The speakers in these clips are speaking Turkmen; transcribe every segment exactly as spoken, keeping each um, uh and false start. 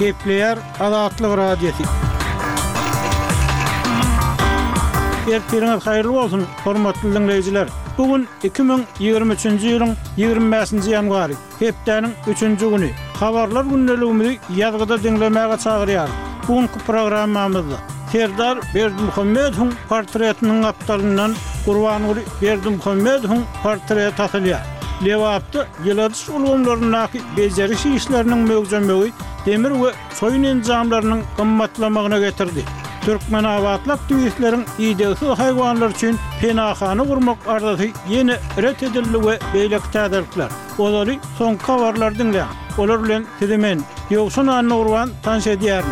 Gepleyer Azatlyk Radiosu. Ertiriniz hayırlı olsun, hormatly dinleyijiler. Bugün iki bin ýygrimi üçinji ýylyň ýygrimi beşinji ýanwary, hepdeniň üçinji güni. Habarlar günneligimizi ýazgyda dinlemäge çagyrýar. Bugünkü programmamyzda Serdar Berdimuhammedowyň portretiniň aptalyndan Gurbanuly Berdimuhammedowyň portreti atylýar. Lewapda ýyladys ulgamlarynaky bejeriş işleriniň mögüjemegi demir we soýun enjamlarynyň gymmatlamagyna getirdi. Türkmen awatlyk düýüsleriň ideýasy haýwanlar üçin penahany gurmak arzusy ýene ret edildi we beýlek täderlikler. Olary soňky habarlar dinleýär. Olar bilen sizi men Ýogşun Anurwan tanış edýär.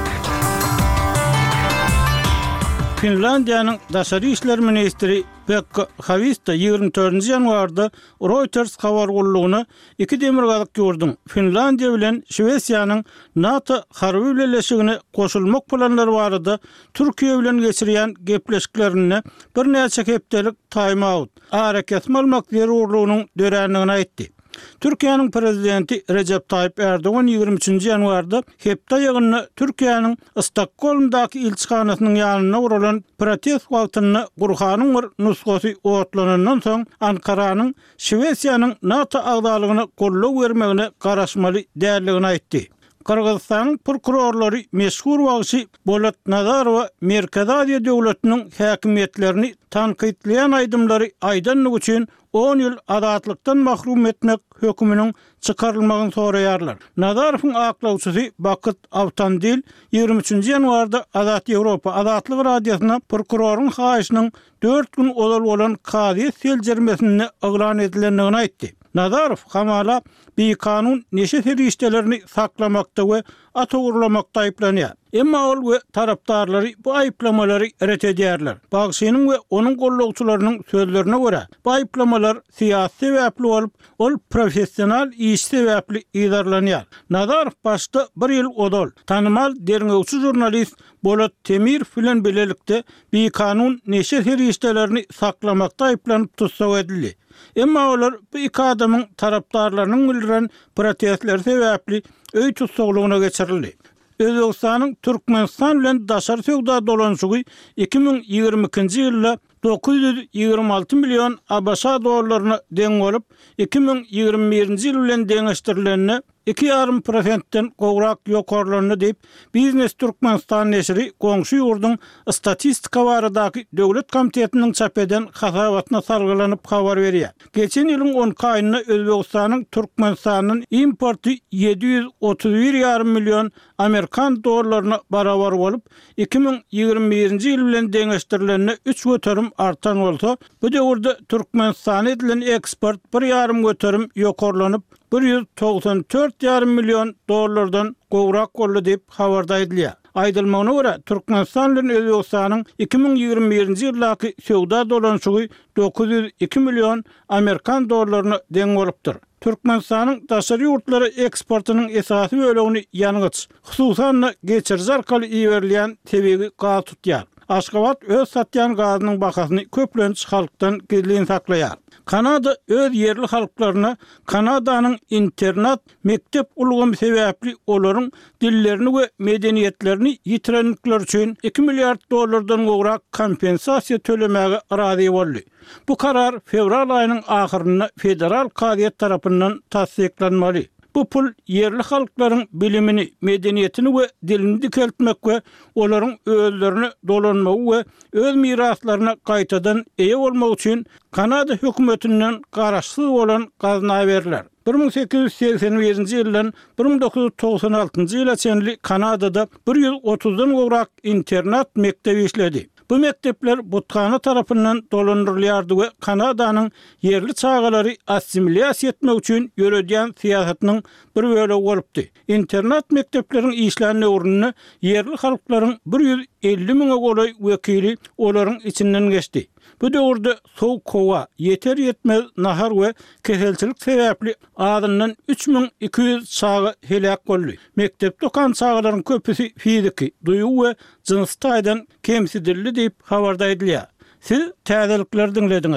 Finlandiýanyň daşary işler ministri Pekka Haavisto ýygrimi dördünji ýanwarda Reuters habar gullugyny iki demir gazyk gördüm. Finlandiýa bilen Şwesiýanyň NATO harby birleşigine goşulmak planlary barada Türkiýe bilen geçirýän gepleşiklerini bir näçe hepdelik time-out, araket almak zerurlygynyň dörenligini aýtdy. Türkiýanyň prezidenti Recep Tayyip Erdoğan ýygrimi üçinji ýanwarda hepde ýygyny Türkiýanyň Stokholmdaky ilçihanasynyň ýanyna guralan protest wagtyny gurhanyň bir nusgasy otlanandan soň Ankaranyň Şwesiýanyň NATO agdalygyny gollap bermegine garaşmaly däldigini aýtdy. Kırgızstanyň prokurorlary meşhur wagty Bolat Nazarow Merkez Aziýa döwletiniň häkimetlerini tanqidleýän aýdymlary aýdanlyk üçin on ýyl azatlykdan mahrum etmek hökmüniň çykarylmagyny soraýarlar. Nazarowyň aklawçysy Bakyt Awtandil ýygrimi üçinji ýanwarda Azat Ýewropa Azatlyk radiosyna prokuroryň haýyşynyň dört gün odal bolan kady seljermesini aglan edilendigini aýtdy. Nazarow hamala bir kanun neşe seriştelerini saklamakta ve atogurlamakta aýplanýar. Emma ol we tarapdarlary bu aýplamalary ret edýärler. Bagşynyň we onuň gollagçylarynyň sözlerine görä, bu aýplamalar siýasy sebäpli bolup, ol professional iş sebäpli ýazarlanýar. Nazarow başda bir ýyl odal, tanymal derňegçi jurnalist Bolat Temir bilen bilelikde bir kanun neşe seriştelerini saklamakta aýplanyp tutsak edildi. Emma olar bu iki adamyň tarapdarlarynyň bildiren protestler sebäpli öý tutsaglygyna geçirildi. Özbekistanyň Türkmenistan bilen daşary söwda dolanşygy iki bin ýygrimi ikinji ýylda dokuz ýüz ýygrimi alty million ABŞ dollaryna deň bolup, iki bin ýygrimi birinji ýyl bilen deňeşdirilenine iki ýarym prosentden gowrak ýokarlanyny diýip Biznes Türkmenistan neşri goňşy ýurdun statistika baradaky döwlet komitetiniň çap eden hasabatyna sargylanyp habar berýär. Geçen ýylyň onunky aýyna Özbekistanyň Türkmenistanyň importy ýedi ýüz otuz bir ýarym million Amerikan dollaryna barabar bolup, iki bin ýygrimi birinji ýyl bilen deňeşdirilenine üç göterim artan bolsa, bu döwürde Türkmenistana edilen eksport bir ýarym göterim ýokarlanyp bir ýüz togsan dört ýarym million dollardan gowrak boldy diýip habarda edilýär. Aýdylmagyna görä, Türkmenistan bilen Özbekistanyň iki bin ýygrimi birinji ýyldaky söwda dolanşygy dokuz ýüz iki million Amerikan dollaryna deň bolupdyr. Türkmenistanyň daşary ýurtlary eksportynyň esasy bölegini ýanygyç, hususan geçiriş arkaly iýerilýän tebigi gaz tutýar. Aşgabat öz satýan gazynyň bahasyny köplenç halkdan gizlin saklaýar. Kanada öz yerli halklaryna Kanadanyň internet mektep ulgamy sebäpli olaryň dillerini we medeniýetlerini ýitirenlikler üçin iki milliard dollardan gowrak kompensasiýa tölemäge razy boldy. Bu karar fevral aýynyň ahyryna federal kadiýet tarapyndan tasdiklanmaly. Bu pul yerli halklaryň bilimini, medeniýetini we dilini dikeltmek we olaryň özlerini dolanmagy we öz miraslaryna gaýtadan eýe bolmak üçin Kanada hökümetinden garaşsyz bolan gazna berilýär. bir bin sekiz ýüz seksen birinji ýyldan bir bin dokuz ýüz togsan altynjy ýyla çenli Kanadada bir ýüz otuzdan gowrak internet mektebi işledi. Bu mektepler Butkana tarapyndan dolandyrylýardy we Kanadanyň yerli çağalary assimiliasiýa etmek üçin ýöredýän siýasatynyň bir bölegi bolupdy. İnternet mektepleriniň işlerini ornuny yerli halklaryň bir ýüz elli miňe golay wekili olaryň içinden geçdi. Bu döwürde soğuk kowa, yeter yetmez nahar we keselçilik sebäpli adından üç bin iki yüz çağı helak boldy. Mektep dokan çağlaryň köpüsi fiziki, duýu we jinsy taýdan kemsidirli diýip habarda edilýär. Siz täzelikler dinlediňiz.